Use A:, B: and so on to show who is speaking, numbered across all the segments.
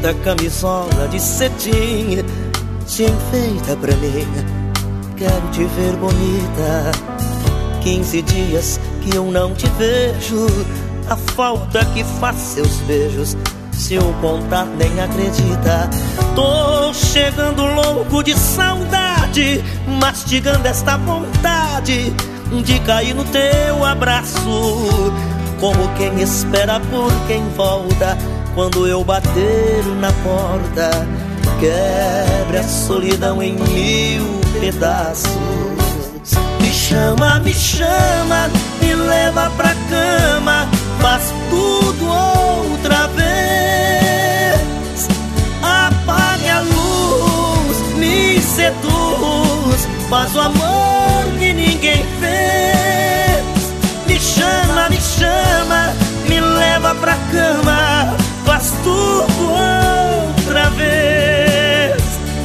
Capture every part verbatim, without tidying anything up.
A: Esta camisola de cetim se enfeita pra mim. Quero te ver bonita. Quinze dias que eu não te vejo. A falta que faz seus beijos, se eu contar nem acredita. Tô chegando louco de saudade, mastigando esta vontade de cair no teu abraço, como quem espera por quem volta. Quando eu bater na porta, quebre a solidão em mil pedaços. Me chama, me chama, me leva pra cama, faz tudo outra vez. Apague a luz, me seduz, faz o amor que ninguém fez. Me chama, me chama, me leva pra cama, faz tudo outra vez.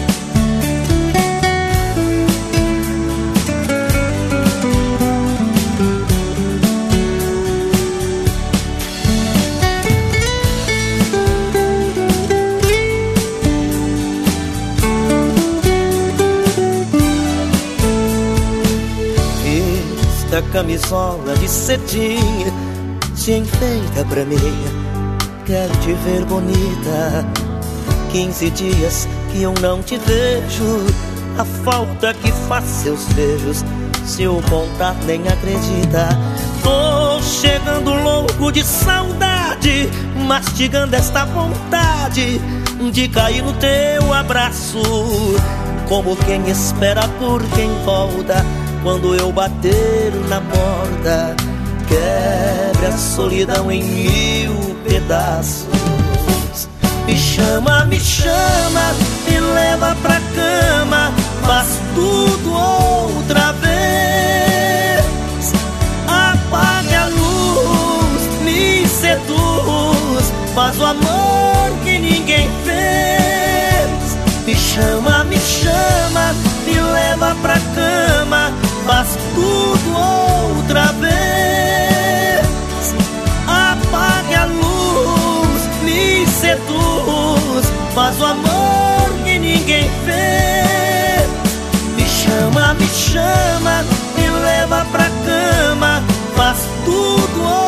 A: Esta camisola de cetim se enfeita pra mim. Quero te ver bonita. Quinze dias que eu não te vejo. A falta que faz seus beijos, se eu contar nem acredita. Tô chegando louco de saudade, mastigando esta vontade de cair no teu abraço, como quem espera por quem volta. Quando eu bater na porta, quebre a solidão em mil pedaços. Me chama, me chama, me leva pra cama, faz tudo outra vez. Apague a luz, me seduz, faz o amor que ninguém fez. Me chama, me chama, me leva pra cama, faz tudo outra vez. Apague a luz, me seduz, faz o amor que ninguém fez. Me chama, me chama, me leva pra cama, faz tudo outra vez.